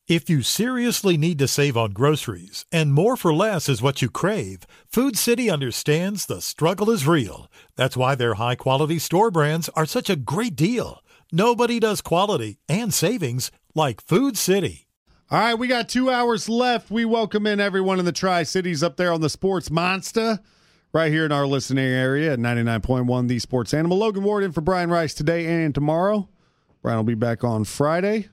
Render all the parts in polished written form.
If you seriously need to save on groceries, and more for less is what you crave, Food City understands the struggle is real. That's why their high-quality store brands are such a great deal. Nobody does quality and savings like Food City. All right, we got 2 hours left. We welcome in everyone in the Tri-Cities up there on the Sports Monster, right here in our listening area at 99.1 The Sports Animal. Logan Ward in for Brian Rice today and tomorrow. Brian will be back on Friday.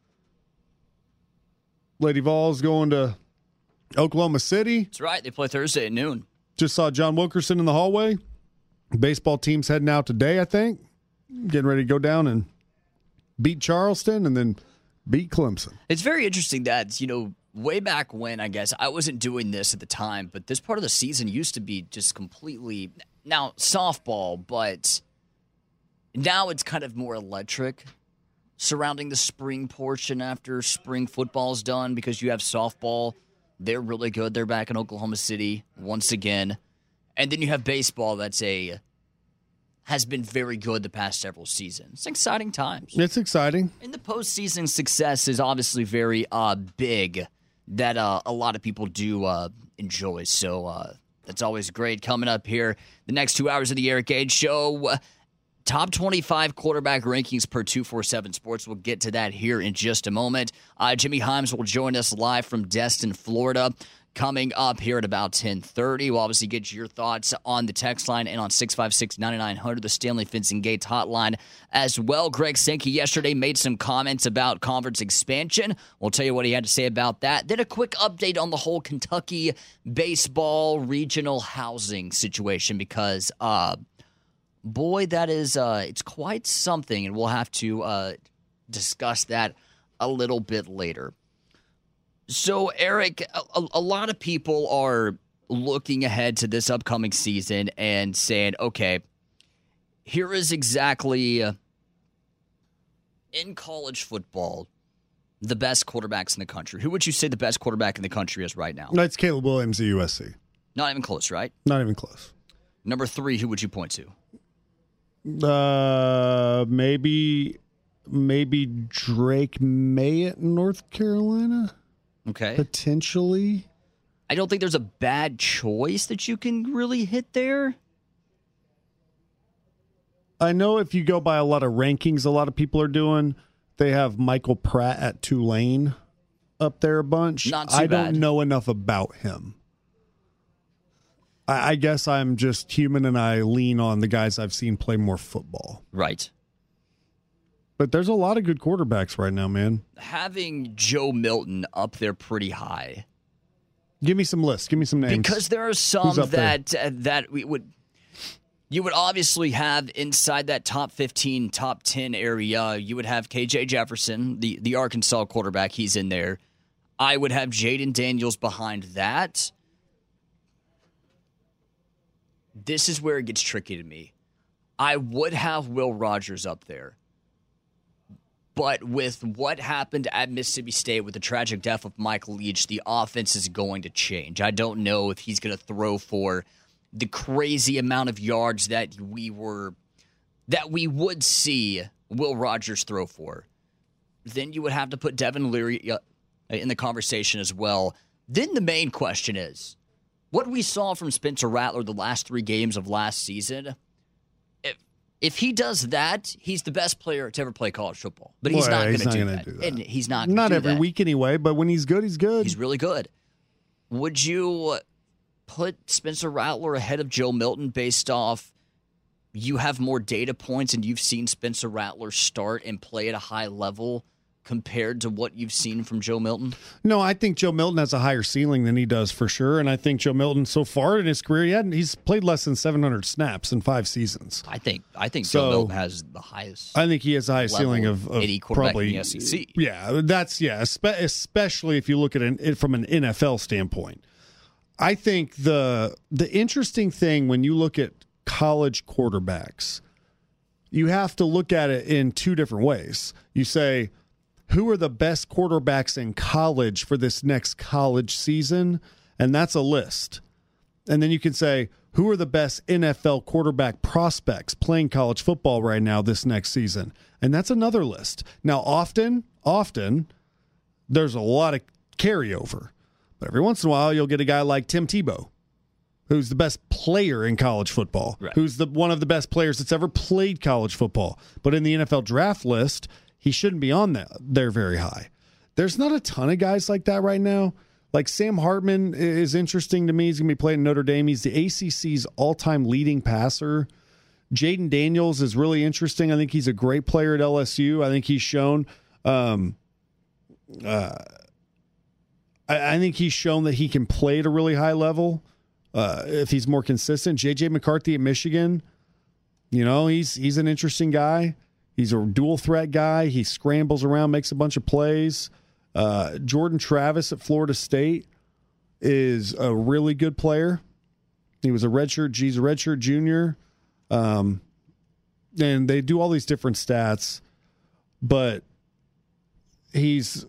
Lady Vols going to Oklahoma City. That's right. They play Thursday at noon. Just saw John Wilkerson in the hallway. Baseball team's heading out today, I think. Getting ready to go down and beat Charleston and then beat Clemson. It's very interesting that, way back when, I guess, I wasn't doing this at the time, but this part of the season used to be just completely, now softball, but now it's kind of more electric surrounding the spring portion after spring football's done because you have softball. They're really good. They're back in Oklahoma City once again. And then you have baseball has been very good the past several seasons. It's exciting times. It's exciting. And the postseason success is obviously very big that a lot of people do enjoy. So that's always great. Coming up here, the next 2 hours of the Eric Gage Show, top 25 quarterback rankings per 247 Sports. We'll get to that here in just a moment. Jimmy Hyams will join us live from Destin, Florida, coming up here at about 10:30. We'll obviously get your thoughts on the text line and on 656-9900, the Stanley Fencing Gates hotline as well. Greg Sankey yesterday made some comments about conference expansion. We'll tell you what he had to say about that. Then a quick update on the whole Kentucky baseball regional housing situation because boy, that is it's quite something, and we'll have to discuss that a little bit later. So, Eric, a lot of people are looking ahead to this upcoming season and saying, okay, here is exactly, in college football, the best quarterbacks in the country. Who would you say the best quarterback in the country is right now? That's Caleb Williams at USC. Not even close, right? Not even close. Number 3, who would you point to? Maybe Drake May at North Carolina. Okay. Potentially. I don't think there's a bad choice that you can really hit there. I know if you go by a lot of rankings a lot of people are doing, they have Michael Pratt at Tulane up there a bunch. Not too I bad. don't know enough about him. I guess I'm just human and I lean on the guys I've seen play more football. Right. But there's a lot of good quarterbacks right now, man. Having Joe Milton up there pretty high. Give me some lists. Give me some names. Because there are some that we would you would obviously have inside that top 15, top 10 area. You would have KJ Jefferson, the Arkansas quarterback. He's in there. I would have Jaden Daniels behind that. This is where it gets tricky to me. I would have Will Rogers up there. But with what happened at Mississippi State with the tragic death of Mike Leach, the offense is going to change. I don't know if he's going to throw for the crazy amount of yards that we would see Will Rogers throw for. Then you would have to put Devin Leary in the conversation as well. Then the main question is, what we saw from Spencer Rattler the last 3 games of last season, if he does that, he's the best player to ever play college football. But he's not going to do that. And he's not going to do that. Not every week anyway, but when he's good, he's good. He's really good. Would you put Spencer Rattler ahead of Joe Milton based off you have more data points and you've seen Spencer Rattler start and play at a high level compared to what you've seen from Joe Milton? No, I think Joe Milton has a higher ceiling than he does for sure, and I think Joe Milton so far in his career he's played less than 700 snaps in 5 seasons. I think Joe Milton has the highest. I think he has the highest ceiling of any quarterback probably in the SEC. Yeah, especially if you look at it from an NFL standpoint. I think the interesting thing when you look at college quarterbacks, you have to look at it in 2 different ways. You say, who are the best quarterbacks in college for this next college season? And that's a list. And then you can say, who are the best NFL quarterback prospects playing college football right now this next season? And that's another list. Now, often, there's a lot of carryover. But every once in a while, you'll get a guy like Tim Tebow, who's the best player in college football, right, who's one of the best players that's ever played college football. But in the NFL draft list, he shouldn't be on there very high. There's not a ton of guys like that right now. Like Sam Hartman is interesting to me. He's going to be playing Notre Dame. He's the ACC's all-time leading passer. Jaden Daniels is really interesting. I think he's a great player at LSU. I think he's shown I think he's shown that he can play at a really high level if he's more consistent. J.J. McCarthy at Michigan, he's an interesting guy. He's a dual threat guy. He scrambles around, makes a bunch of plays. Jordan Travis at Florida State is a really good player. He was a redshirt junior. And they do all these different stats, but he's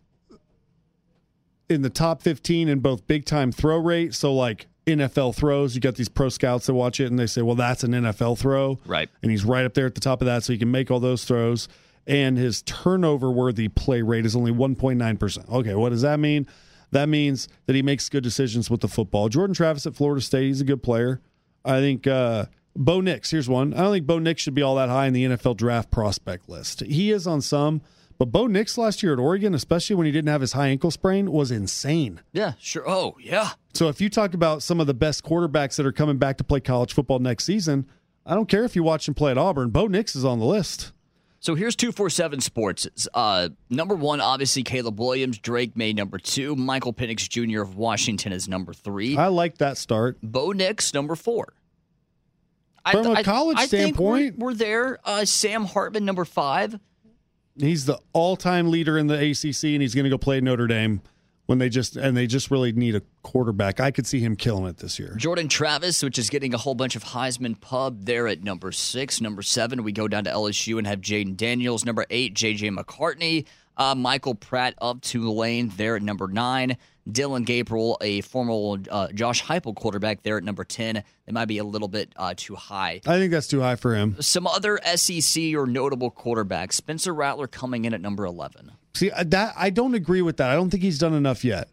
in the top 15 in both big time throw rate. So like NFL throws, you got these pro scouts that watch it and they say, well, that's an NFL throw. Right. And he's right up there at the top of that. So he can make all those throws. And his turnover worthy play rate is only 1.9%. Okay. What does that mean? That means that he makes good decisions with the football. Jordan Travis at Florida State, he's a good player. I think, Bo Nix, here's one. I don't think Bo Nix should be all that high in the NFL draft prospect list. He is on some, but Bo Nix last year at Oregon, especially when he didn't have his high ankle sprain, was insane. Yeah, sure. Oh, yeah. So if you talk about some of the best quarterbacks that are coming back to play college football next season, I don't care if you watch him play at Auburn, Bo Nix is on the list. So here's 247 Sports. Number one, obviously, Caleb Williams. Drake May, number 2. Michael Penix Jr. of Washington is number 3. I like that start. Bo Nix, number 4. From a college standpoint, think we're there. Sam Hartman, number 5. He's the all-time leader in the ACC, and he's going to go play Notre Dame when they just really need a quarterback. I could see him killing it this year. Jordan Travis, which is getting a whole bunch of Heisman pub there at number 6. Number 7, we go down to LSU and have Jaden Daniels. Number 8, J.J. McCartney. Michael Pratt of Tulane there at number 9. Dylan Gabriel, a former Josh Heupel quarterback there at number 10. That might be a little bit too high. I think that's too high for him. Some other SEC or notable quarterbacks. Spencer Rattler coming in at number 11. See, I don't agree with that. I don't think he's done enough yet.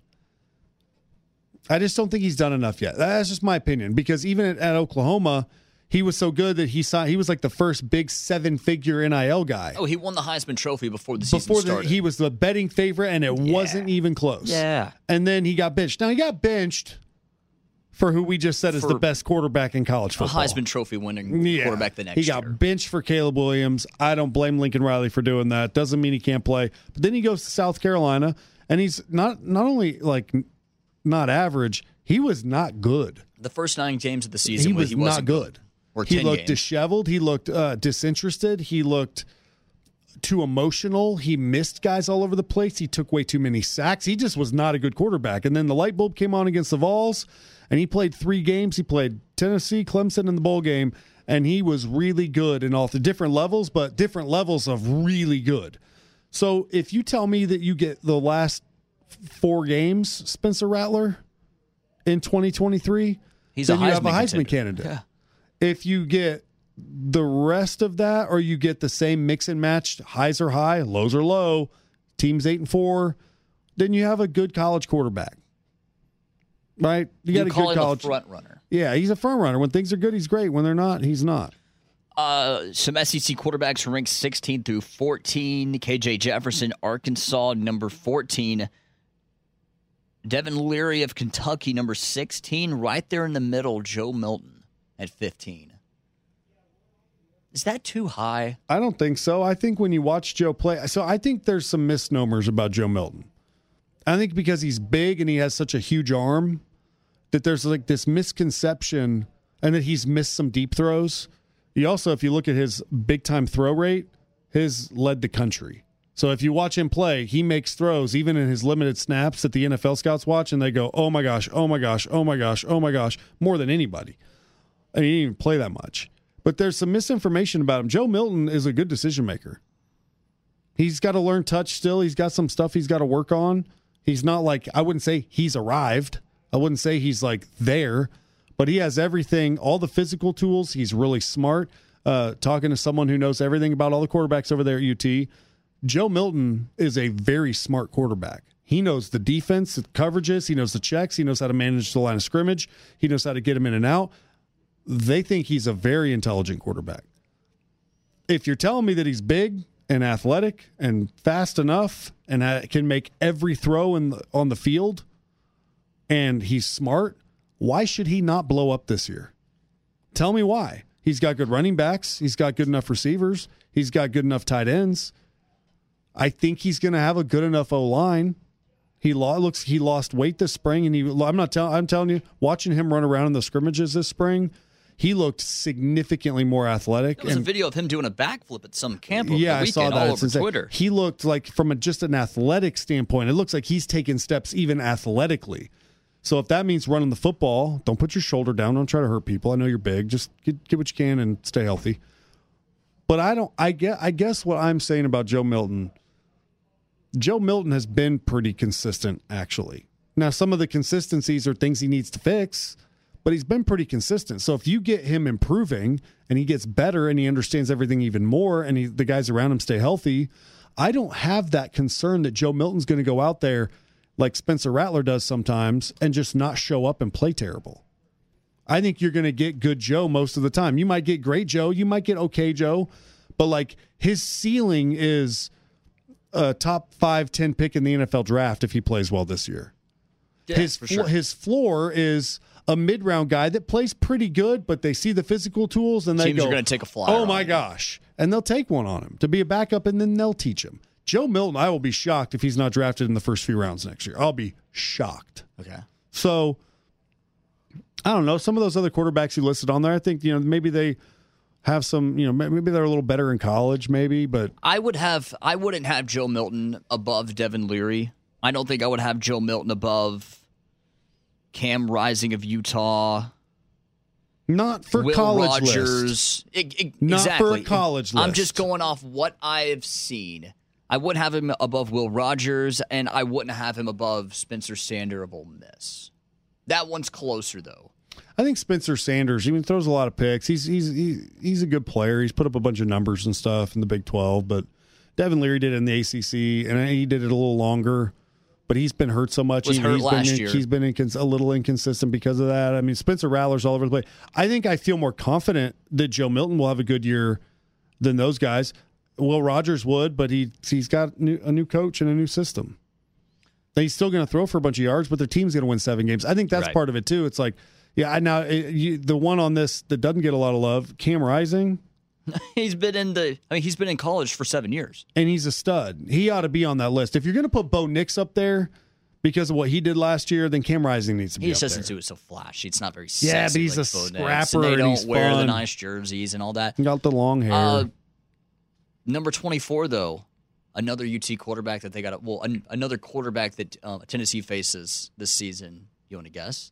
I just don't think he's done enough yet. That's just my opinion. Because even at Oklahoma, he was so good that he was like the first big 7-figure NIL guy. Oh, he won the Heisman Trophy before the season started. He was the betting favorite, and it wasn't even close. Yeah. And then he got benched. Now, he got benched for who we just said is the best quarterback in college football. A Heisman Trophy winning quarterback the next year. He got benched for Caleb Williams. I don't blame Lincoln Riley for doing that. Doesn't mean he can't play. But then he goes to South Carolina, and he's not only like not average, he was not good. The first 9 games of the season, he was not good. Or he 10 looked games. disheveled. He looked disinterested. He looked too emotional. He missed guys all over the place. He took way too many sacks. He just was not a good quarterback. And then the light bulb came on against the Vols, and he played 3 games. He played Tennessee, Clemson in the bowl game, and he was really good in all the different levels, but different levels of really good. So if you tell me that you get the last 4 games, Spencer Rattler, in 2023, then you have a Heisman candidate. Yeah. If you get the rest of that, or you get the same mix and match, highs are high, lows are low, teams 8-4, then you have a good college quarterback, right? You got a good college front runner. Yeah, he's a front runner. When things are good, he's great. When they're not, he's not. Some SEC quarterbacks ranked 16 through 14. KJ Jefferson, Arkansas, number 14. Devin Leary of Kentucky, number 16. Right there in the middle, Joe Milton at 15. Is that too high? I don't think so. I think when you watch Joe play, so I think there's some misnomers about Joe Milton. I think because he's big and he has such a huge arm, that there's like this misconception, and that he's missed some deep throws. He also, if you look at his big time throw rate, his led the country. So if you watch him play, he makes throws even in his limited snaps that the NFL scouts watch, and they go, oh my gosh, oh my gosh, oh my gosh, oh my gosh, more than anybody. And he didn't even play that much. But there's some misinformation about him. Joe Milton is a good decision maker. He's got to learn touch still. He's got some stuff he's got to work on. He's not like, I wouldn't say he's arrived. I wouldn't say he's like there, but he has everything, all the physical tools. He's really smart. Talking to someone who knows everything about all the quarterbacks over there at UT, Joe Milton is a very smart quarterback. He knows the defense, the coverages. He knows the checks. He knows how to manage the line of scrimmage. He knows how to get him in and out. They think he's a very intelligent quarterback. If you're telling me that he's big and athletic and fast enough and can make every throw on the field and he's smart, why should he not blow up this year? Tell me why. He's got good running backs. He's got good enough receivers. He's got good enough tight ends. I think he's going to have a good enough O-line. He lost weight this spring, and I'm telling you, watching him run around in the scrimmages this spring, he looked significantly more athletic. There was a video of him doing a backflip at some camp over yeah, the weekend, I saw that. all over Twitter. He looked like, from just an athletic standpoint, it looks like he's taking steps even athletically. So if that means running the football, don't put your shoulder down. Don't try to hurt people. I know you're big. Just get what you can and stay healthy. But I guess what I'm saying about Joe Milton has been pretty consistent, actually. Now, some of the consistencies are things he needs to fix, but he's been pretty consistent. So if you get him improving and he gets better and he understands everything even more and the guys around him stay healthy, I don't have that concern that Joe Milton's going to go out there like Spencer Rattler does sometimes and just not show up and play terrible. I think you're going to get good Joe most of the time. You might get great Joe. You might get okay Joe. But like his ceiling is a top 5-10 pick in the NFL draft if he plays well this year. Yeah, His floor is a mid-round guy that plays pretty good, but they see the physical tools and they Teams go, are going to take a flyer. oh my gosh. And they'll take one on him to be a backup, and then they'll teach him. Joe Milton, I will be shocked if he's not drafted in the first few rounds next year. I'll be shocked. Okay. So, I don't know. Some of those other quarterbacks you listed on there, I think, maybe they have some, maybe they're a little better in college, maybe, but I wouldn't have Joe Milton above Devin Leary. I don't think I would have Joe Milton above Cam Rising of Utah. Not for Will college Rogers. Not exactly. for a college list. I'm just going off what I have seen. I wouldn't have him above Will Rogers, and I wouldn't have him above Spencer Sanders of Ole Miss. That one's closer, though. I think Spencer Sanders, he throws a lot of picks. He's a good player. He's put up a bunch of numbers and stuff in the Big 12, but Devin Leary did it in the ACC, and he did it a little longer. But he's been hurt so much. He's been a little inconsistent because of that. I mean, Spencer Rattler's all over the place. I feel more confident that Joe Milton will have a good year than those guys. Will Rogers would, but he's got a new coach and a new system. He's still going to throw for a bunch of yards, but their team's going to win 7 games. I think that's part of it too. It's like, the one on this that doesn't get a lot of love, Cam Rising. He's been in college for 7 years, and he's a stud. He ought to be on that list. If you're going to put Bo Nix up there because of what he did last year, then Cam Rising needs to be up there. He just doesn't do it so flashy. It's not very sexy. Yeah, but he's like a scrapper. and they don't he's wear fun. the nice jerseys and all that. He got the long hair. Number 24, though, another UT quarterback that they got. Another quarterback that Tennessee faces this season. You want to guess?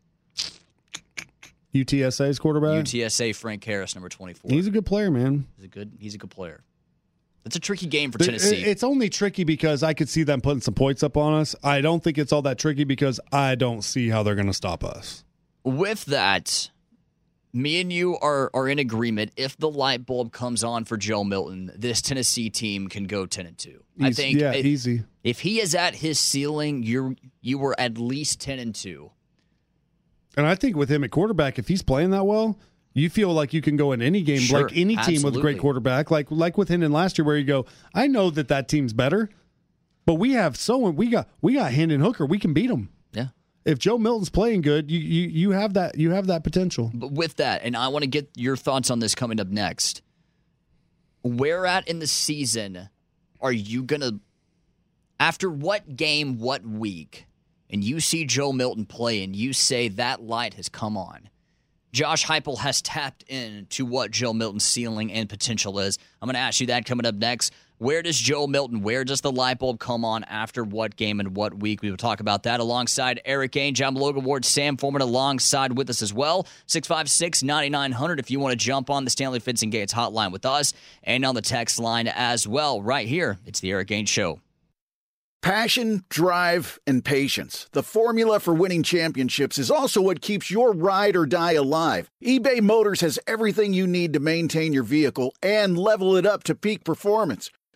UTSA's quarterback? UTSA Frank Harris, number 24. He's a good player, man. He's a good player. It's a tricky game for Tennessee. It's only tricky because I could see them putting some points up on us. I don't think it's all that tricky because I don't see how they're going to stop us. With that, me and you are in agreement. If the light bulb comes on for Joe Milton, this Tennessee team can go 10-2. I think easy. If he is at his ceiling, you were at least 10-2. And I think with him at quarterback, if he's playing that well, you feel like you can go in any game, sure, like any team with a great quarterback, like with Hendon last year, where you go, I know that team's better, but we got Hendon Hooker, we can beat them. Yeah. If Joe Milton's playing good, you have that potential. But with that, and I want to get your thoughts on this coming up next. Where at in the season are you gonna, after what game, what week? And you see Joe Milton play and you say that light has come on. Josh Heupel has tapped into what Joe Milton's ceiling and potential is. I'm going to ask you that coming up next. Where does the light bulb come on after what game and what week? We will talk about that alongside Eric Ainge. I'm Logan Ward, Sam Foreman alongside with us as well. 656-9900 if you want to jump on the Stanley Fitz and Gates hotline with us and on the text line as well. Right here, it's the Eric Ainge Show. Passion, drive, and patience. The formula for winning championships is also what keeps your ride or die alive. eBay Motors has everything you need to maintain your vehicle and level it up to peak performance.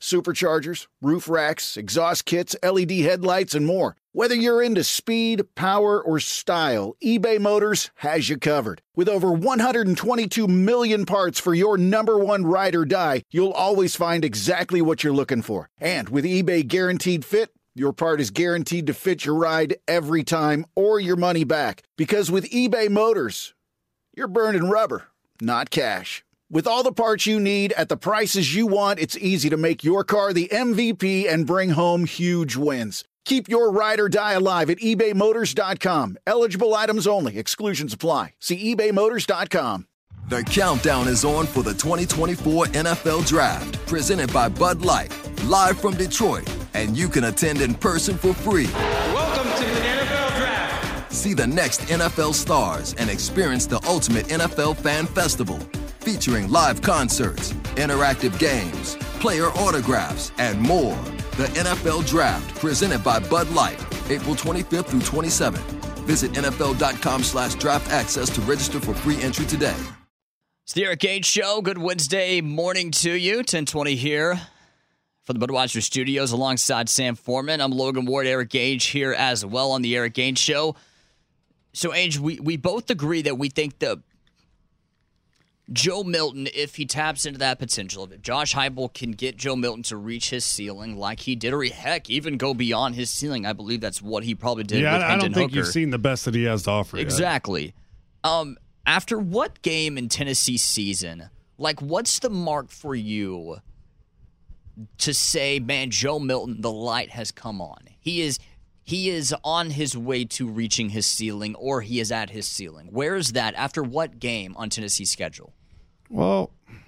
superchargers, roof racks, exhaust kits, LED headlights, and more. Whether you're into speed, power, or style, eBay Motors has you covered. With over 122 million parts for your number one ride or die, you'll always find exactly what you're looking for. And with eBay Guaranteed Fit, your part is guaranteed to fit your ride every time or your money back. Because with eBay Motors, you're burning rubber, not cash. With all the parts you need at the prices you want, it's easy to make your car the MVP and bring home huge wins. Keep your ride or die alive at ebaymotors.com. Eligible items only. Exclusions apply. See ebaymotors.com. The countdown is on for the 2024 NFL Draft, presented by Bud Light, live from Detroit, and you can attend in person for free. Welcome to the NFL Draft. See the next NFL stars and experience the ultimate NFL fan festival, featuring live concerts, interactive games, player autographs, and more. The NFL Draft, presented by Bud Light, April 25th through 27th. Visit NFL.com/draft access to register for free entry today. It's the Eric Gage Show. Good Wednesday morning to you. 10:20 here from the Budweiser Studios alongside Sam Foreman. I'm Logan Ward. Eric Gage here as well on the Eric Gage Show. So, Age, we both agree that we think the Joe Milton, if he taps into that potential, if Josh Heupel can get Joe Milton to reach his ceiling like he did, or heck, even go beyond his ceiling, I believe that's what he probably did with Hendon Hooker. I don't think you've seen the best that he has to offer Exactly. After what game in Tennessee season, like what's the mark for you to say, man, Joe Milton, the light has come on. He is on his way to reaching his ceiling, or he is at his ceiling. Where is that? After what game on Tennessee's schedule? Well,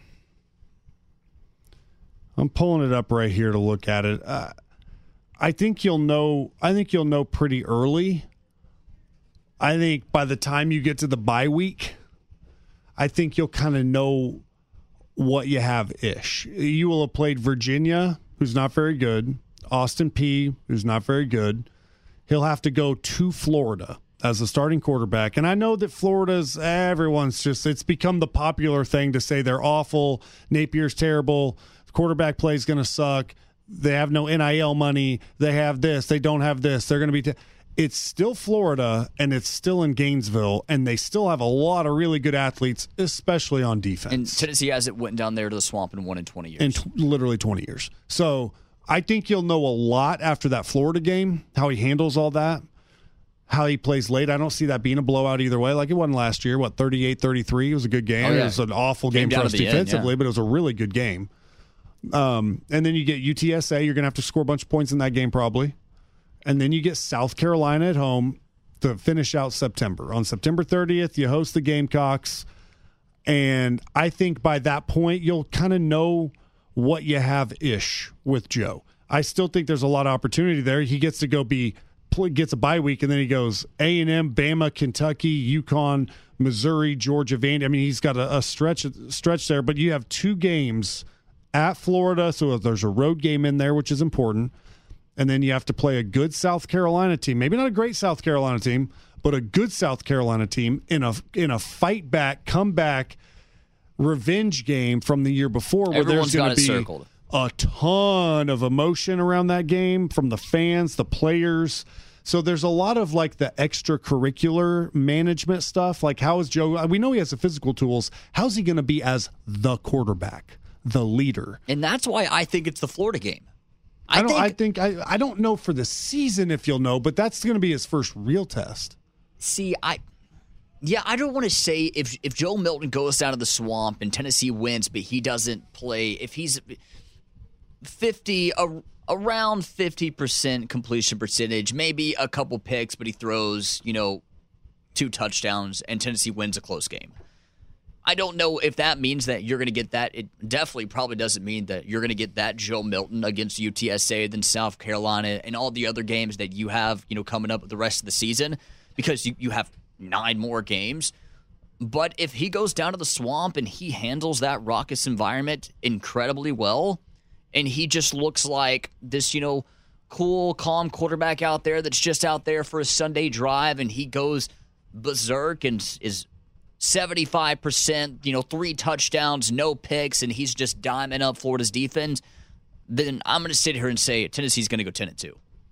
I'm pulling it up right here to look at it. I think you'll know. I think you'll know pretty early. I think by the time you get to the bye week, I think you'll kind of know what you have ish. You will have played Virginia, who's not very good. Austin Peay, who's not very good. He'll have to go to Florida as a starting quarterback. And I know that Florida's, it's become the popular thing to say they're awful. Napier's terrible. The quarterback play is going to suck. They have no NIL money. They have this. They don't have this. They're going to be... It's still Florida, and it's still in Gainesville, and they still have a lot of really good athletes, especially on defense. And Tennessee hasn't went down there to the swamp and won in 20 years. Literally 20 years. So I think you'll know a lot after that Florida game, how he handles all that, how he plays late. I don't see that being a blowout either way. Like it wasn't last year, 38-33. It was a good game. It was an awful game for us defensively, but it was a really good game. And then you get UTSA. You're going to have to score a bunch of points in that game probably. And then you get South Carolina at home to finish out September. On September 30th, you host the Gamecocks. And I think by that point, you'll kind of know what you have-ish with Joe. I still think there's a lot of opportunity there. He gets to go gets a bye week, and then he goes A&M, Bama, Kentucky, UConn, Missouri, Georgia, Vandy. I mean, he's got a stretch there. But you have two games at Florida, so there's a road game in there, which is important. And then you have to play a good South Carolina team. Maybe not a great South Carolina team, but a good South Carolina team in a fight back, comeback, revenge game from the year before where Everyone's there's going to be circled. A ton of emotion around that game from the fans, the players. So there's a lot of like the extracurricular management stuff. Like how is Joe? We know he has the physical tools. How's he going to be as the quarterback, the leader? And that's why I think it's the Florida game. I don't know for the season if you'll know, but that's going to be his first real test. See, I don't want to say if Joe Milton goes down to the swamp and Tennessee wins, but he doesn't play. If he's around 50% completion percentage, maybe a couple picks, but he throws 2 touchdowns and Tennessee wins a close game. I don't know if that means that you're going to get that. It definitely probably doesn't mean that you're going to get that Joe Milton against UTSA, then South Carolina, and all the other games that you have, coming up the rest of the season, because you have 9 more games. But if he goes down to the swamp and he handles that raucous environment incredibly well, and he just looks like this, cool, calm quarterback out there that's just out there for a Sunday drive, and he goes berserk and is 75%, 3 touchdowns, no picks, and he's just diming up Florida's defense, then I'm going to sit here and say Tennessee's going to go 10-2.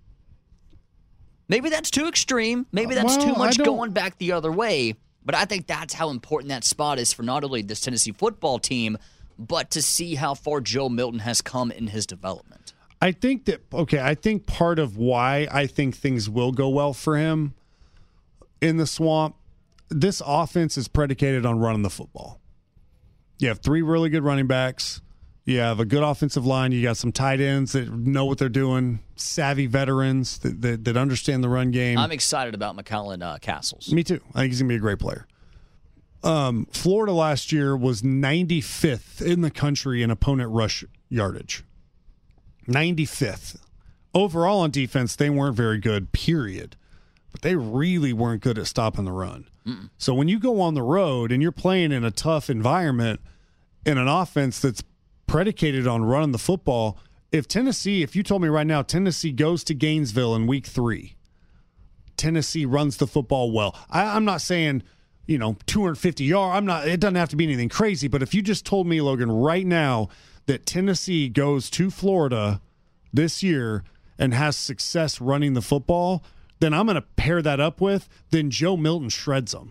Maybe that's too extreme. Maybe that's too much going back the other way. But I think that's how important that spot is for not only this Tennessee football team, but to see how far Joe Milton has come in his development. I think part of why I think things will go well for him in the Swamp, this offense is predicated on running the football. You have 3 really good running backs. You have a good offensive line. You got some tight ends that know what they're doing, savvy veterans that understand the run game. I'm excited about McCallan Castles. Me too. I think he's going to be a great player. Florida last year was 95th in the country in opponent rush yardage. 95th. Overall on defense, they weren't very good, period. But they really weren't good at stopping the run. Mm-mm. So when you go on the road and you're playing in a tough environment in an offense that's predicated on running the football, if you told me right now Tennessee goes to Gainesville in week 3, Tennessee runs the football well. I'm not saying, 250 yards. It doesn't have to be anything crazy, but if you just told me, Logan, right now that Tennessee goes to Florida this year and has success running the football, then I'm going to pair that up with, then Joe Milton shreds them.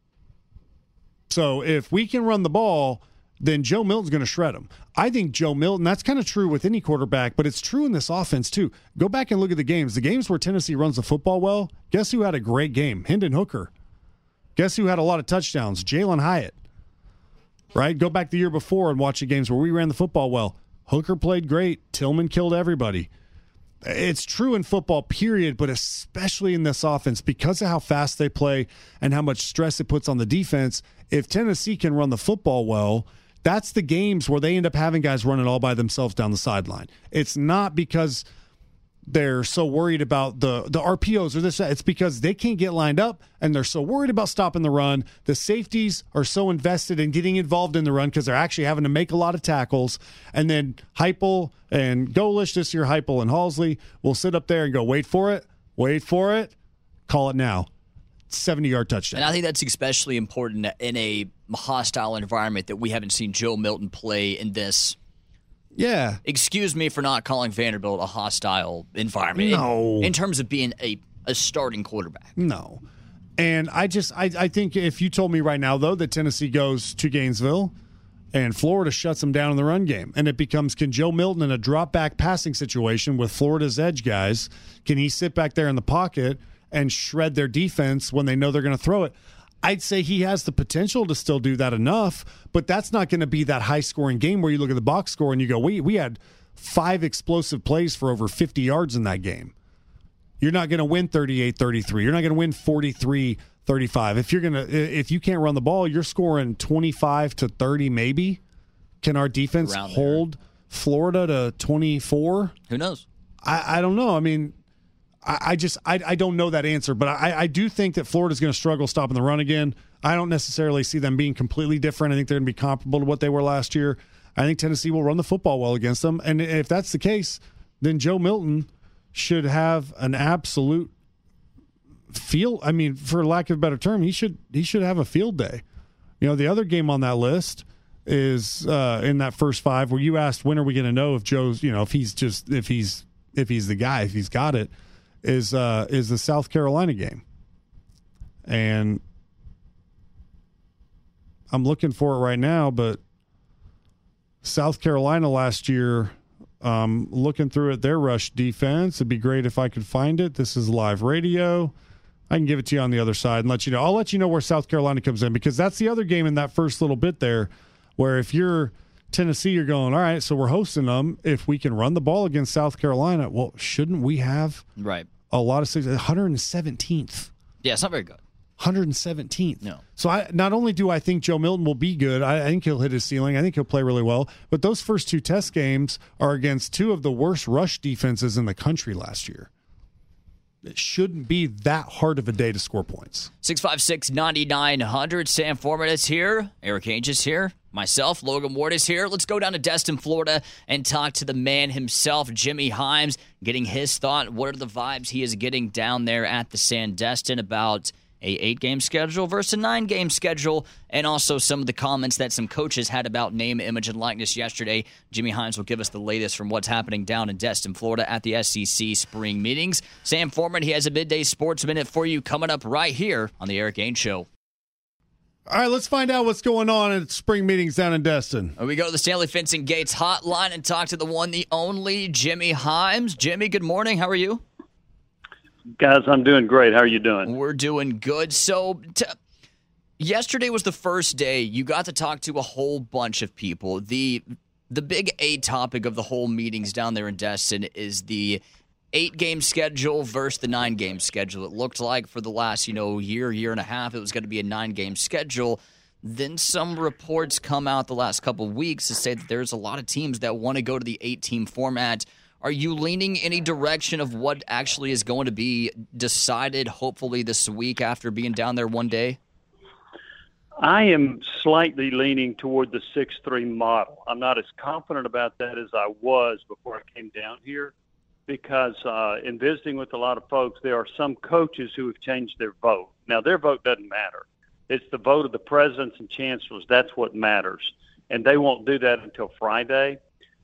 So if we can run the ball, then Joe Milton's going to shred them. I think Joe Milton, that's kind of true with any quarterback, but it's true in this offense too. Go back and look at the games. The games where Tennessee runs the football well, guess who had a great game? Hendon Hooker. Guess who had a lot of touchdowns? Jalen Hyatt. Right? Go back the year before and watch the games where we ran the football well. Hooker played great. Tillman killed everybody. It's true in football, period, but especially in this offense because of how fast they play and how much stress it puts on the defense. If Tennessee can run the football well, that's the games where they end up having guys running all by themselves down the sideline. It's not because they're so worried about the RPOs or this. It's because they can't get lined up and they're so worried about stopping the run. The safeties are so invested in getting involved in the run because they're actually having to make a lot of tackles. And then Heupel and Golish this year, Heupel and Halsley will sit up there and go, wait for it, call it now. 70-yard touchdown. And I think that's especially important in a hostile environment that we haven't seen Joe Milton play in this. Yeah. Excuse me for not calling Vanderbilt a hostile environment. No. In terms of being a starting quarterback. No. And I think if you told me right now, though, that Tennessee goes to Gainesville and Florida shuts them down in the run game, and it becomes, can Joe Milton in a drop-back passing situation with Florida's edge guys, can he sit back there in the pocket and shred their defense when they know they're going to throw it? I'd say he has the potential to still do that enough, but that's not going to be that high-scoring game where you look at the box score and you go, we had 5 explosive plays for over 50 yards in that game. You're not going to win 38-33. You're not going to win 43-35. If you can't run the ball, you're scoring 25-30 maybe. Can our defense hold Florida to 24? Who knows? I don't know. I mean, I don't know that answer, but I do think that Florida's going to struggle stopping the run again. I don't necessarily see them being completely different. I think they're going to be comparable to what they were last year. I think Tennessee will run the football well against them. And if that's the case, then Joe Milton should have an absolute for lack of a better term, he should have a field day. The other game on that list is in that first 5 where you asked, when are we going to know if Joe's, if he's the guy, if he's got it, is the South Carolina game. And I'm looking for it right now, but South Carolina last year, looking through at their rush defense, it'd be great if I could find it. This is live radio. I can give it to you on the other side and let you know. I'll let you know where South Carolina comes in, because that's the other game in that first little bit there where if you're Tennessee, you're going, all right, so we're hosting them. If we can run the ball against South Carolina, well, shouldn't we have a lot of 117th? Yeah, it's not very good. 117th. No. So not only do I think Joe Milton will be good, I think he'll hit his ceiling. I think he'll play really well. But those first 2 test games are against 2 of the worst rush defenses in the country last year. It shouldn't be that hard of a day to score points. 656-9900. Sam Foreman is here. Eric Ainge is here. Myself, Logan Ward is here. Let's go down to Destin, Florida, and talk to the man himself, Jimmy Hyams, getting his thought. What are the vibes he is getting down there at the Sandestin about a 8-game schedule versus a 9-game schedule, and also some of the comments that some coaches had about name, image, and likeness yesterday. Jimmy Hyams will give us the latest from what's happening down in Destin, Florida at the SEC spring meetings. Sam Foreman, he has a Midday Sports Minute for you coming up right here on the Eric Ainge Show. All right, let's find out what's going on at spring meetings down in Destin. We go to the Stanley Fencing Gates hotline and talk to the one, the only, Jimmy Hyams. Jimmy, good morning. How are you? Guys, I'm doing great. How are you doing? We're doing good. So yesterday was the first day you got to talk to a whole bunch of people. The big A topic of the whole meetings down there in Destin is the 8-game schedule versus the 9-game schedule. It looked like for the last, year and a half, it was going to be a 9-game schedule. Then some reports come out the last couple of weeks to say that there's a lot of teams that want to go to the 8-team format. Are you leaning any direction of what actually is going to be decided, hopefully this week after being down there one day? I am slightly leaning toward the 6-3 model. I'm not as confident about that as I was before I came down here, because in visiting with a lot of folks, there are some coaches who have changed their vote. Now, their vote doesn't matter. It's the vote of the presidents and chancellors. That's what matters. And they won't do that until Friday.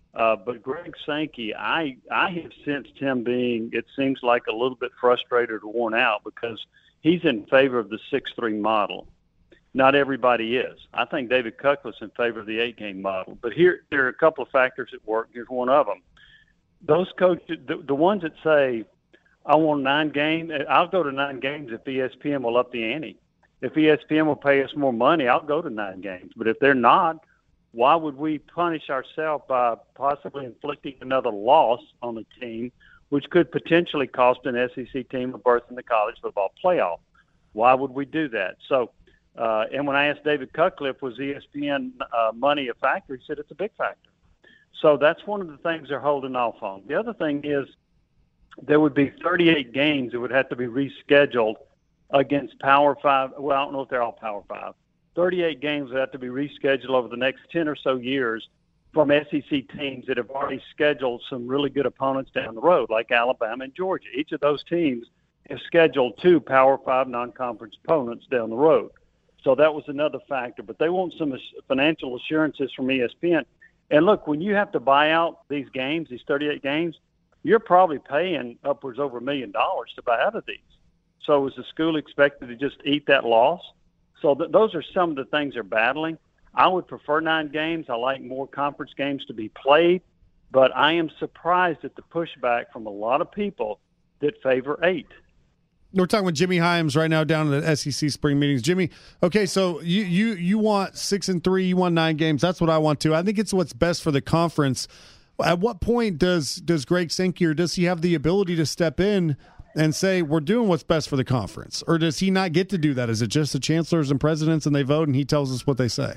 But Greg Sankey, I have sensed him being, it seems like, a little bit frustrated or worn out because he's in favor of the 6-3 model. Not everybody is. I think David Cutcliffe's in favor of the 8-game model. But here, there are a couple of factors at work. Here's one of them. Those coaches, the ones that say, I want 9 games, I'll go to 9 games if ESPN will up the ante. If ESPN will pay us more money, I'll go to 9 games. But if they're not, why would we punish ourselves by possibly inflicting another loss on the team, which could potentially cost an SEC team a berth in the college football playoff? Why would we do that? So, and when I asked David Cutcliffe, was ESPN money a factor, he said it's a big factor. So that's one of the things they're holding off on. The other thing is there would be 38 games that would have to be rescheduled against Power 5. Well, I don't know if they're all Power 5. 38 games would have to be rescheduled over the next 10 or so years from SEC teams that have already scheduled some really good opponents down the road, like Alabama and Georgia. Each of those teams have scheduled 2 Power 5 non-conference opponents down the road. So that was another factor. But they want some financial assurances from ESPN. And look, when you have to buy out these games, these 38 games, you're probably paying upwards over $1 million to buy out of these. So is the school expected to just eat that loss? So those are some of the things they're battling. I would prefer 9 games. I like more conference games to be played. But I am surprised at the pushback from a lot of people that favor 8. We're talking with Jimmy Hyams right now down at the SEC spring meetings. Jimmy, okay, so you want 6-3, you want 9 games. That's what I want too. I think it's what's best for the conference. At what point does Greg Sankey, or does he have the ability to step in and say, we're doing what's best for the conference? Or does he not get to do that? Is it just the chancellors and presidents and they vote and he tells us what they say?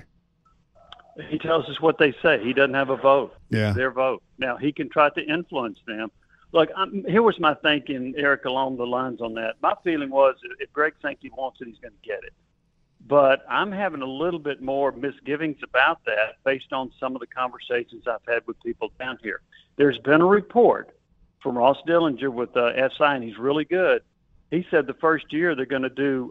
He tells us what they say. He doesn't have a vote. Yeah. It's their vote. Now, he can try to influence them. Look, here was my thinking, Eric, along the lines on that. My feeling was if Greg Sankey wants it, he's going to get it. But I'm having a little bit more misgivings about that based on some of the conversations I've had with people down here. There's been a report from Ross Dillinger with SI, and he's really good. He said the first year they're going to do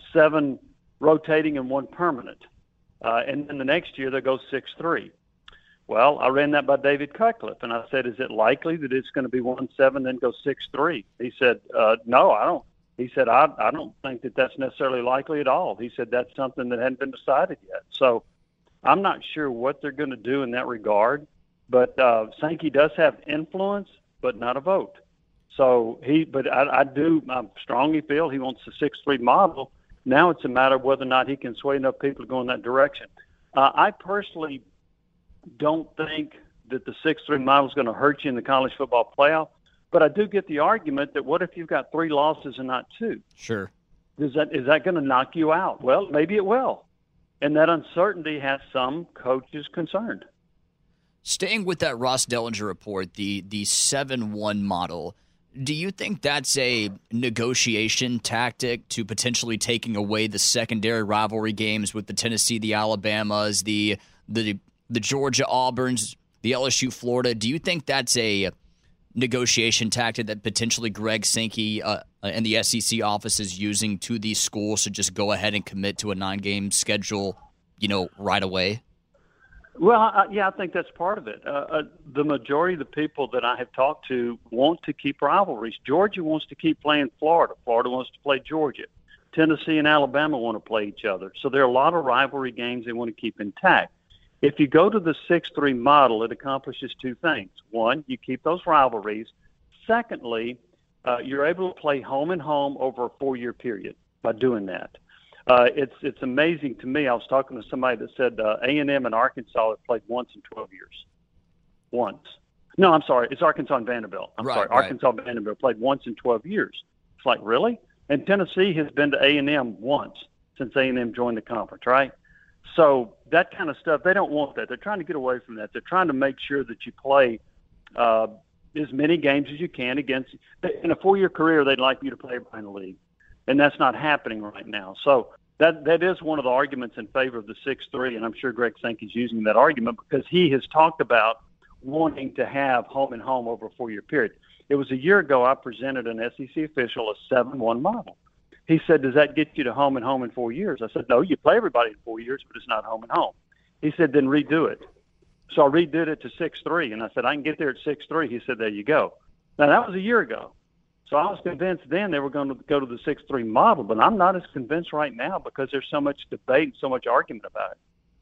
7 rotating and 1 permanent. And then the next year they'll go 6-3. Well, I ran that by David Cutcliffe, and I said, is it likely that it's going to be 1-7, then go 6-3? He said, no, I don't. He said, I don't think that that's necessarily likely at all. He said that's something that hadn't been decided yet. So I'm not sure what they're going to do in that regard. But Sankey does have influence, but not a vote. So I strongly feel he wants the 6-3 model. Now it's a matter of whether or not he can sway enough people to go in that direction. I personally don't think that the 6-3 model is going to hurt you in the college football playoff, but I do get the argument that what if you've got 3 losses and not 2? Sure. Is that going to knock you out? Well, maybe it will. And that uncertainty has some coaches concerned. Staying with that Ross Dellinger report, the 7-1 model, do you think that's a negotiation tactic to potentially taking away the secondary rivalry games with the Tennessee, the Alabamas, the Georgia Auburns, the LSU Florida? Do you think that's a negotiation tactic that potentially Greg Sankey and the SEC office is using to these schools to just go ahead and commit to a 9-game schedule, right away? Well, I think that's part of it. The majority of the people that I have talked to want to keep rivalries. Georgia wants to keep playing Florida. Florida wants to play Georgia. Tennessee and Alabama want to play each other. So there are a lot of rivalry games they want to keep intact. If you go to the 6-3 model, it accomplishes two things. One, you keep those rivalries. Secondly, you're able to play home and home over a 4-year period by doing that. It's amazing to me. I was talking to somebody that said A&M and Arkansas have played once in 12 years. Once. No, I'm sorry. It's Arkansas and Vanderbilt. Arkansas and Vanderbilt played once in 12 years. It's like, really? And Tennessee has been to A&M once since A&M joined the conference, right? So that kind of stuff, they don't want that. They're trying to get away from that. They're trying to make sure that you play as many games as you can against – in a 4-year career, they'd like you to play everybody in the league. And that's not happening right now. So that is one of the arguments in favor of the 6-3, and I'm sure Greg Sankey's using that argument because he has talked about wanting to have home and home over a 4-year period. It was a year ago I presented an SEC official a 7-1 model. He said, does that get you to home and home in 4 years? I said, no, you play everybody in 4 years, but it's not home and home. He said, then redo it. So I redid it to 6-3, and I said, I can get there at 6-3. He said, there you go. Now, that was a year ago. So I was convinced then they were going to go to the 6-3 model, but I'm not as convinced right now because there's so much debate and so much argument about it.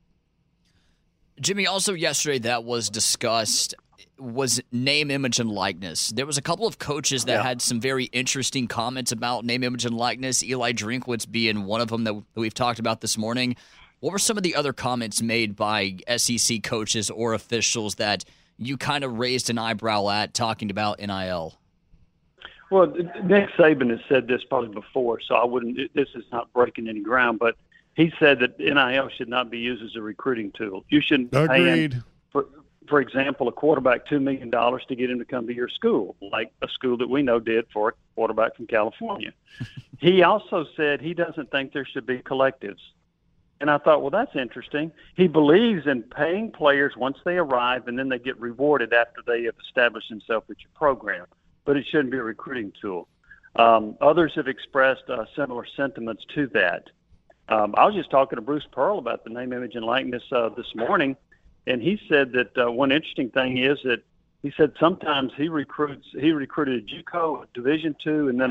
Jimmy, also yesterday that was discussed was name, image, and likeness. There was a couple of coaches that had some very interesting comments about name, image, and likeness, Eli Drinkwitz being one of them that we've talked about this morning. What were some of the other comments made by SEC coaches or officials that you kind of raised an eyebrow at talking about NIL? Well, Nick Saban has said this probably before, so I wouldn't. This is not breaking any ground, but he said that NIL should not be used as a recruiting tool. You shouldn't pay, for example, a quarterback $2 million to get him to come to your school, like a school that we know did for a quarterback from California. He also said he doesn't think there should be collectives. And I thought, well, that's interesting. He believes in paying players once they arrive, and then they get rewarded after they have established themselves with your program. But it shouldn't be a recruiting tool. Others have expressed similar sentiments to that. I was just talking to Bruce Pearl about the name, image, and likeness this morning, and he said that one interesting thing is that he said sometimes he recruited a JUCO, a Division II, and then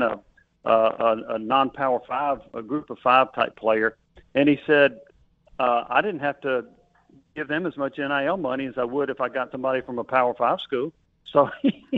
a non-Power 5, a Group of 5 type player. And he said, I didn't have to give them as much NIL money as I would if I got somebody from a Power 5 school. So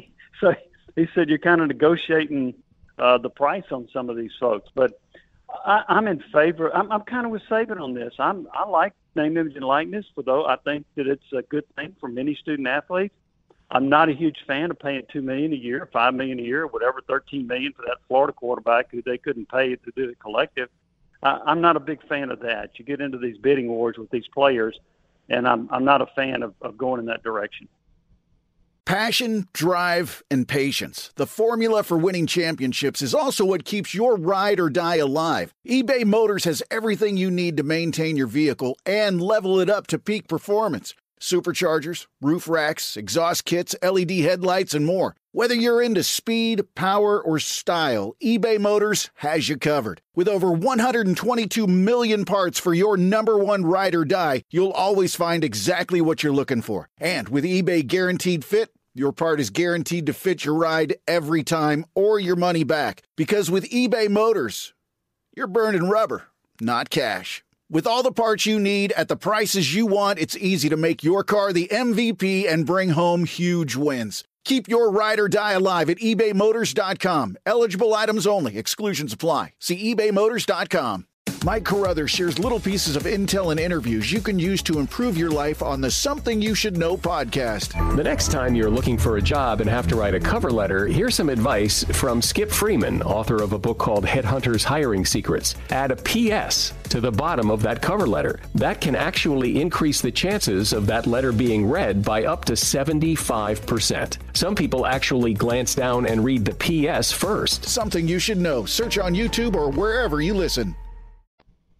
he said you're kind of negotiating the price on some of these folks. But I'm in favor. I'm kind of with Saban on this. I like name, image, and likeness, though I think that it's a good thing for many student athletes. I'm not a huge fan of paying $2 million a year, $5 million a year, or whatever, $13 million for that Florida quarterback who they couldn't pay to do the collective. I'm not a big fan of that. You get into these bidding wars with these players, and I'm not a fan of going in that direction. Passion, drive, and patience. The formula for winning championships is also what keeps your ride or die alive. eBay Motors has everything you need to maintain your vehicle and level it up to peak performance. Superchargers, roof racks, exhaust kits, LED headlights, and more. Whether you're into speed, power, or style, eBay Motors has you covered. With over 122 million parts for your number one ride or die, you'll always find exactly what you're looking for. And with eBay Guaranteed Fit, your part is guaranteed to fit your ride every time or your money back. Because with eBay Motors, you're burning rubber, not cash. With all the parts you need at the prices you want, it's easy to make your car the MVP and bring home huge wins. Keep your ride or die alive at ebaymotors.com. Eligible items only. Exclusions apply. See ebaymotors.com. Mike Carruthers shares little pieces of intel and interviews you can use to improve your life on the Something You Should Know podcast. The next time you're looking for a job and have to write a cover letter, here's some advice from Skip Freeman, author of a book called Headhunters Hiring Secrets. Add a PS to the bottom of that cover letter. That can actually increase the chances of that letter being read by up to 75%. Some people actually glance down and read the PS first. Something You Should Know. Search on YouTube or wherever you listen.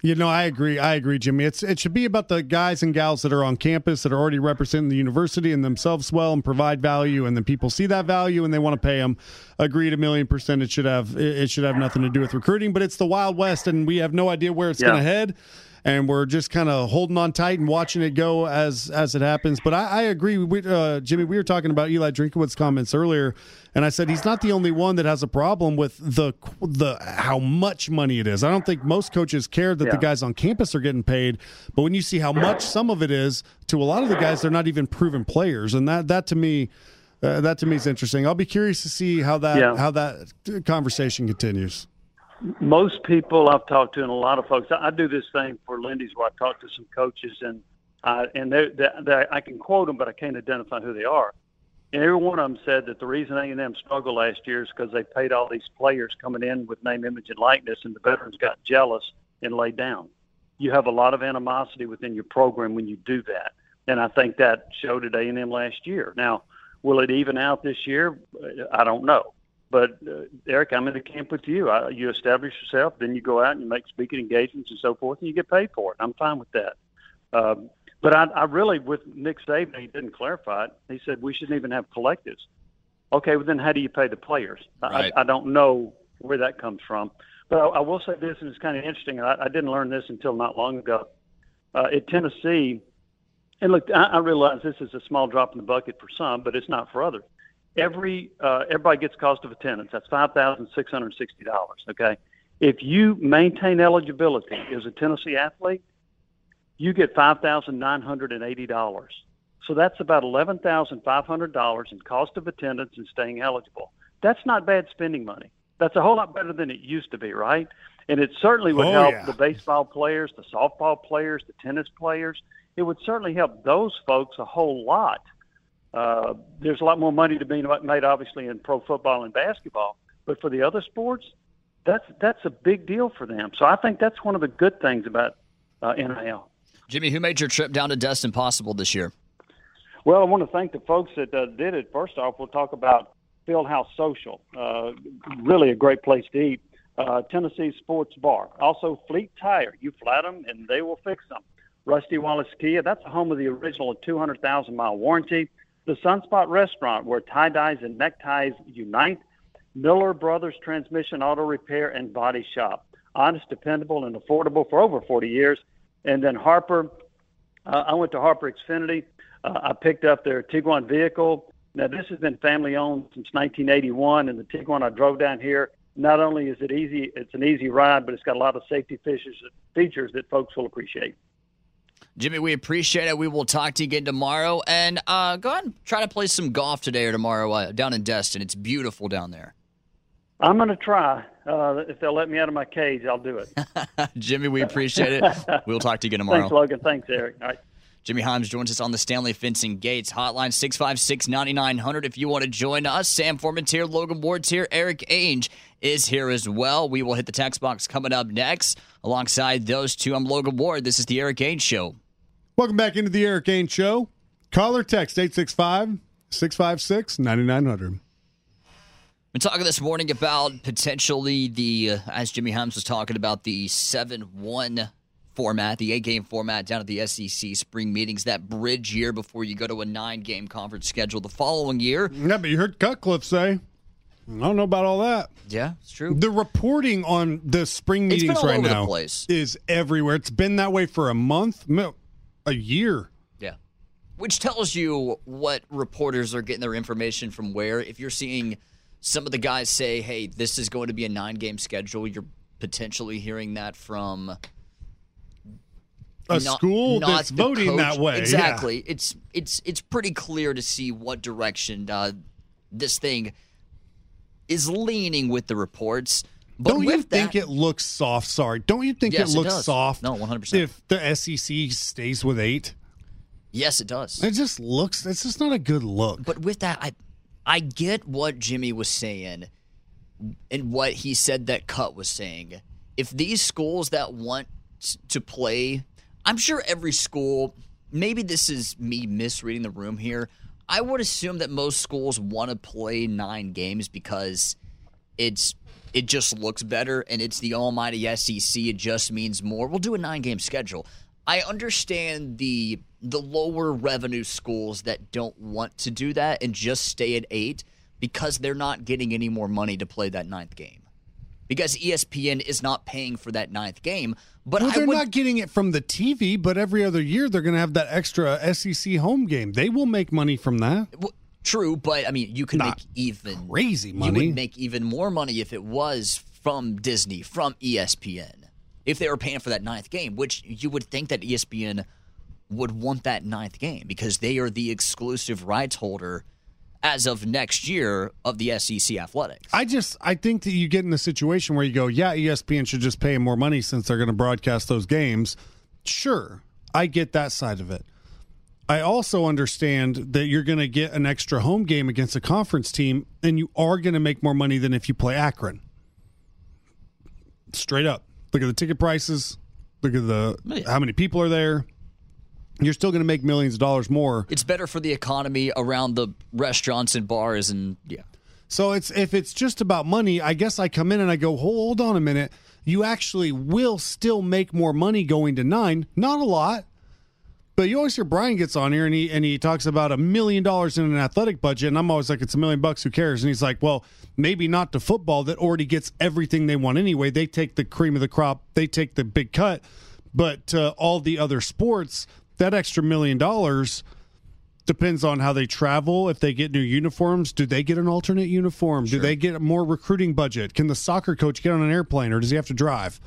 I agree, Jimmy. It should be about the guys and gals that are on campus that are already representing the university and themselves well and provide value, and then people see that value and they want to pay them. Agreed, 1,000,000%. It should have nothing to do with recruiting, but it's the Wild West, and we have no idea where it's going to head. And we're just kind of holding on tight and watching it go as it happens. But I agree, Jimmy. We were talking about Eli Drinkwitz' comments earlier, and I said he's not the only one that has a problem with the how much money it is. I don't think most coaches care that the guys on campus are getting paid, but when you see how much some of it is to a lot of the guys, they're not even proven players, and that to me is interesting. I'll be curious to see how that conversation continues. Most people I've talked to, and a lot of folks, I do this thing for Lindy's where I talk to some coaches, and I can quote them, but I can't identify who they are. And every one of them said that the reason A&M struggled last year is because they paid all these players coming in with name, image, and likeness, and the veterans got jealous and laid down. You have a lot of animosity within your program when you do that, and I think that showed at A&M last year. Now, will it even out this year? I don't know. But, Eric, I'm in the camp with you. You establish yourself, then you go out and you make speaking engagements and so forth, and you get paid for it. I'm fine with that. But I really, with Nick Saban, he didn't clarify it. He said we shouldn't even have collectives. Okay, well, then how do you pay the players? Right. I don't know where that comes from. But I will say this, and it's kind of interesting. I didn't learn this until not long ago. At Tennessee, and look, I realize this is a small drop in the bucket for some, but it's not for others. Everybody gets cost of attendance. That's $5,660. Okay, if you maintain eligibility as a Tennessee athlete, you get $5,980. So that's about $11,500 in cost of attendance and staying eligible. That's not bad spending money. That's a whole lot better than it used to be, right? And it certainly would help the baseball players, the softball players, the tennis players. It would certainly help those folks a whole lot. There's a lot more money to be made, obviously, in pro football and basketball. But for the other sports, that's a big deal for them. So I think that's one of the good things about NIL. Jimmy, who made your trip down to Destin possible this year? Well, I want to thank the folks that did it. First off, we'll talk about Fieldhouse Social. Really a great place to eat. Tennessee Sports Bar. Also, Fleet Tire. You flat them, and they will fix them. Rusty Wallace Kia. That's the home of the original 200,000-mile warranty. The Sunspot Restaurant, where tie-dyes and neckties unite. Miller Brothers Transmission Auto Repair and Body Shop. Honest, dependable, and affordable for over 40 years. And then Harper. I went to Harper Xfinity. I picked up their Tiguan vehicle. Now, this has been family-owned since 1981, and the Tiguan I drove down here, not only is it easy, it's an easy ride, but it's got a lot of safety features that folks will appreciate. Jimmy, we appreciate it. We will talk to you again tomorrow. And go ahead and try to play some golf today or tomorrow down in Destin. It's beautiful down there. I'm going to try. If they'll let me out of my cage, I'll do it. Jimmy, we appreciate it. We'll talk to you again tomorrow. Thanks, Logan. Thanks, Eric. All right. Jimmy Hyams joins us on the Stanley Fencing Gates hotline, 656-9900. If you want to join us, Sam Foreman's here, Logan Ward's here, Eric Ainge is here as well. We will hit the text box coming up next. Alongside those two, I'm Logan Ward. This is the Eric Ainge Show. Welcome back into the Eric Ainge Show. Call or text 865-656-9900. Been talking this morning about potentially as Jimmy Hyams was talking about, the 7-1 format, the 8-game format down at the SEC spring meetings, that bridge year before you go to a 9-game conference schedule the following year. Yeah, but you heard Cutcliffe say, I don't know about all that. Yeah, it's true. The reporting on the spring meetings right now is everywhere. It's been that way for a month, a year. Yeah. Which tells you what reporters are getting their information from where. If you're seeing some of the guys say, hey, this is going to be a 9-game schedule, you're potentially hearing that from school that's voting coach. That way. Exactly. Yeah. It's pretty clear to see what direction this thing is leaning with the reports. But don't you think it looks soft? Sorry. Don't you think it looks soft? No, 100%. If the SEC stays with 8? Yes, it does. It's just not a good look. But with that, I get what Jimmy was saying and what he said that Cut was saying. If these schools that want to play, I'm sure every school, maybe this is me misreading the room here, I would assume that most schools want to play 9 games because it's it just looks better and it's the almighty SEC, it just means more. We'll do a 9-game schedule. I understand the lower revenue schools that don't want to do that and just stay at 8 because they're not getting any more money to play that 9th game. Because ESPN is not paying for that 9th game. But they're not getting it from the TV, but every other year they're going to have that extra SEC home game. They will make money from that. Well, true, but I mean, you could make even crazy money. You would make even more money if it was from Disney, from ESPN, if they were paying for that 9th game, which you would think that ESPN would want that 9th game because they are the exclusive rights holder as of next year of the SEC athletics. I think that you get in a situation where you go, yeah, ESPN should just pay more money since they're going to broadcast those games. Sure, I get that side of it. I also understand that you're going to get an extra home game against a conference team, and you are going to make more money than if you play Akron. Straight up. Look at the ticket prices. Look at how many people are there. You're still going to make millions of dollars more. It's better for the economy around the restaurants and bars and yeah. So if it's just about money, I guess I come in and I go, hold on a minute. You actually will still make more money going to 9. Not a lot. But you always hear Brian gets on here and he talks about $1 million in an athletic budget, and I'm always like, it's $1 million, who cares? And he's like, well, maybe not to football that already gets everything they want anyway. They take the cream of the crop, they take the big cut, but all the other sports, that extra $1 million depends on how they travel. If they get new uniforms, do they get an alternate uniform? Sure. Do they get a more recruiting budget? Can the soccer coach get on an airplane, or does he have to drive?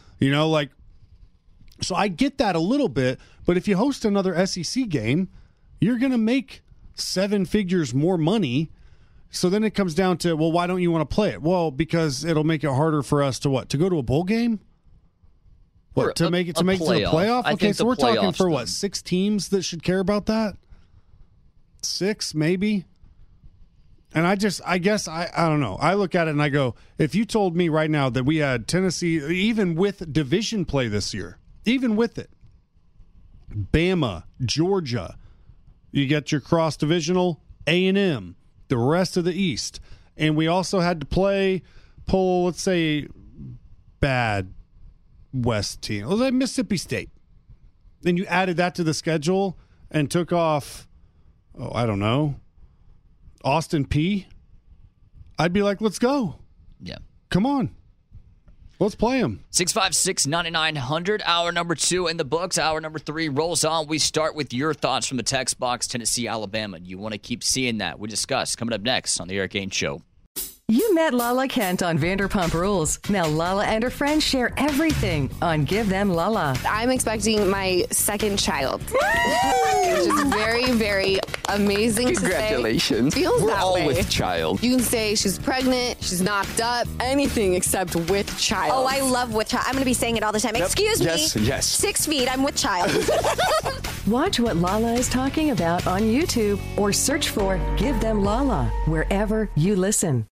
So I get that a little bit, but if you host another SEC game, you're going to make 7 figures more money. So then it comes down to, well, why don't you want to play it? Well, because it'll make it harder for us to what? To go to a bowl game? What, to make it to the playoff? Okay, so we're talking for what, 6 teams that should care about that? 6, maybe? And I guess, I don't know. I look at it and I go, if you told me right now that we had Tennessee, even with division play this year, even with it, Bama, Georgia, you get your cross-divisional, A&M, the rest of the East. And we also had to pull, let's say, bad West team. Let's say Mississippi State. Then you added that to the schedule and took off, I don't know, Austin Peay. I'd be like, let's go. Yeah. Come on. Let's play them. 656-9900, hour number 2 in the books. Hour number 3 rolls on. We start with your thoughts from the text box, Tennessee, Alabama. You want to keep seeing that. We discuss coming up next on the Eric Ainge Show. You met Lala Kent on Vanderpump Rules. Now Lala and her friends share everything on Give Them Lala. I'm expecting my second child, which is very, very amazing. Congratulations. To say. Feels We're that all way. with child. You can say she's pregnant, she's knocked up, anything except with child. Oh, I love with child. I'm going to be saying it all the time. Yep. Excuse me. Yes. 6 feet. I'm with child. Watch what Lala is talking about on YouTube or search for Give Them Lala wherever you listen.